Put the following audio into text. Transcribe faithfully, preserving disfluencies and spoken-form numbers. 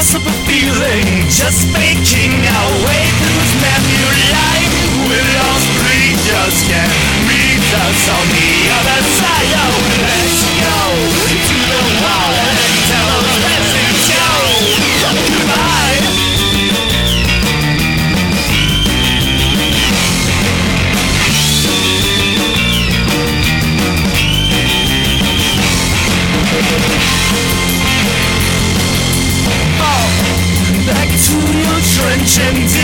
impossible feeling, just making our way through this memory life. With lost creatures can meet us on the other side. Oh, let's go to the wall and tell us let's go. Goodbye. Back to your trench and